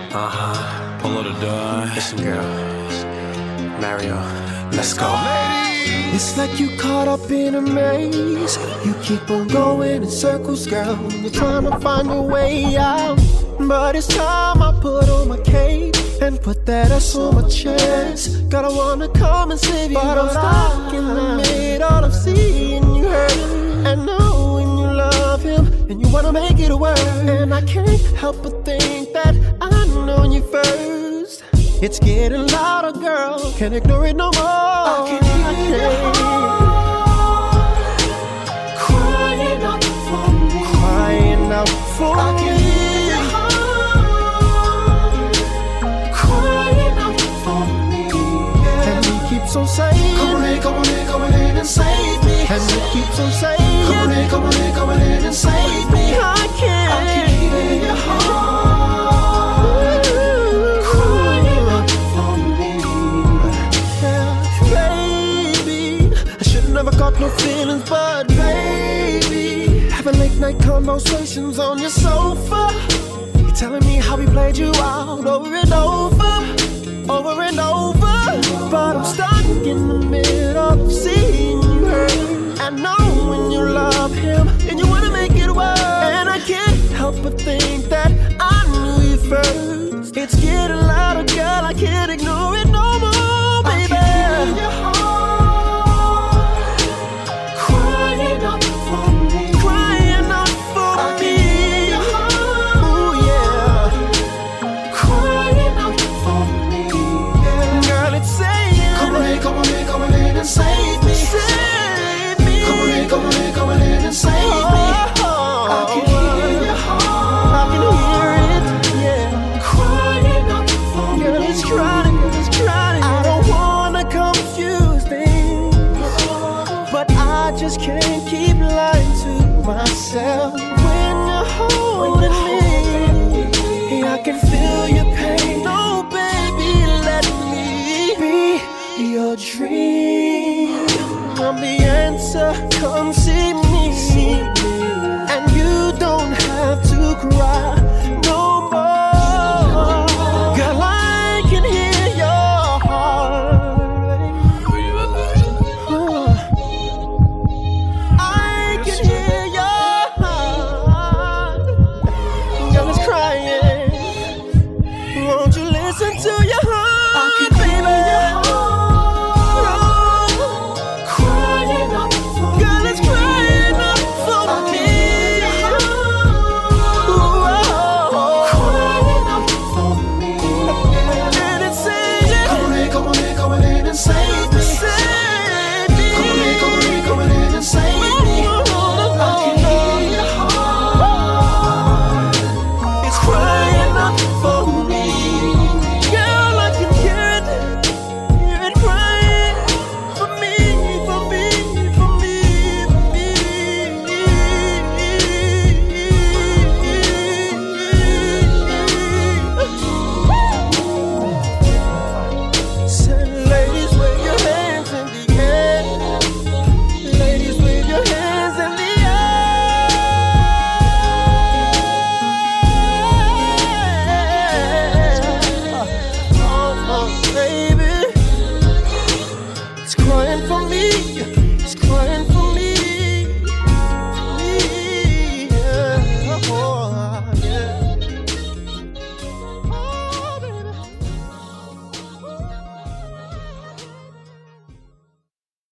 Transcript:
Pull her to done. Listen, girl. Mario, let's go. It's like you caught up in a maze. You keep on going in circles, girl. You're trying to find your way out. But it's time I put on my cape and put that ass on my chest. God, I wanna come and save you, but I'm stuck in the middle of seeing you hurt and knowing you love him and you wanna make it work. And I can't help but think that I know you first. It's getting louder, girl. Can't ignore it no more. I can hear your heart crying out for me. Crying out for me. I can hear your heart crying out for me. Yeah. And he keeps on saying, come on in, come on in, come on in and save me. And he keeps on saying, come on in, come on in, come on in and save me. I can hear your heart. Never got no feelings, but baby, having late night conversations on your sofa. You're telling me how we played you out over and over, over and over. But I'm stuck in the middle of seeing you hurt and knowing you love him and you wanna make it work. And I can't help but think that I knew you first. It's getting louder, girl, I can't ignore it no more, baby. I can hear your heart crying out for me. Crying out for me. Ooh, yeah. Crying out for me. Yeah. Girl, it's saying, come on in, come on in, come on in and save me. Save me. Come on in, come on in, come on in and save me. I can hear your heart. I can hear it, yeah. Crying out for me. Girl, it's crying, it's crying. I don't wanna confuse things, but I just can't keep lying to myself. When you're holding me, I can feel your pain. Oh, baby, let me be your dream. I'm the answer, come see me.